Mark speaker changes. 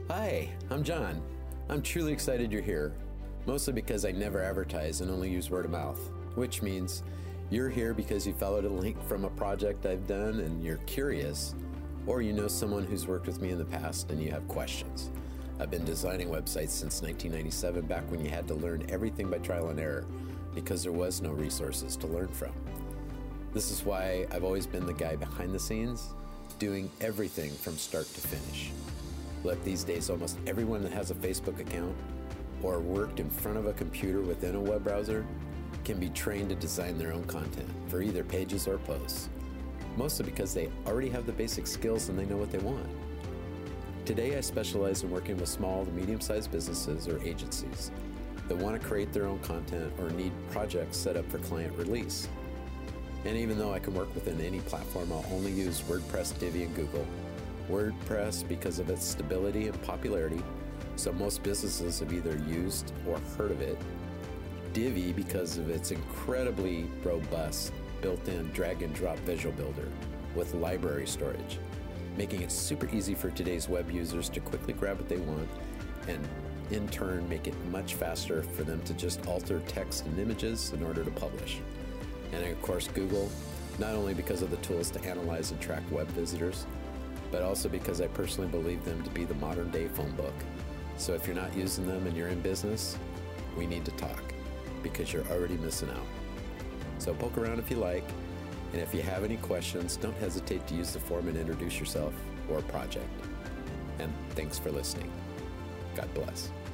Speaker 1: Hi, I'm John. I'm truly excited you're here, mostly because I never advertise and only use word of mouth, which means you're here because you followed a link from a project I've done and you're curious, or you know someone who's worked with me in the past and you have questions. I've been designing websites since 1997, back when you had to learn everything by trial and error because there was no resources to learn from. This is why I've always been the guy behind the scenes, doing everything from start to finish. Look, these days almost everyone that has a Facebook account or worked in front of a computer within a web browser can be trained to design their own content for either pages or posts, mostly because they already have the basic skills and they know what they want. Today I specialize in working with small to medium-sized businesses or agencies that want to create their own content or need projects set up for client release. And even though I can work within any platform, I'll only use WordPress, Divi, and Google. WordPress because of its stability and popularity, so most businesses have either used or heard of it. Divi because of its incredibly robust built-in drag-and-drop visual builder with library storage, making it super easy for today's web users to quickly grab what they want and in turn make it much faster for them to just alter text and images in order to publish. And of course Google, not only because of the tools to analyze and track web visitors, but also because I personally believe them to be the modern day phone book. So if you're not using them and you're in business, we need to talk because you're already missing out. So poke around if you like, and if you have any questions, don't hesitate to use the form and introduce yourself or project. And thanks for listening. God bless.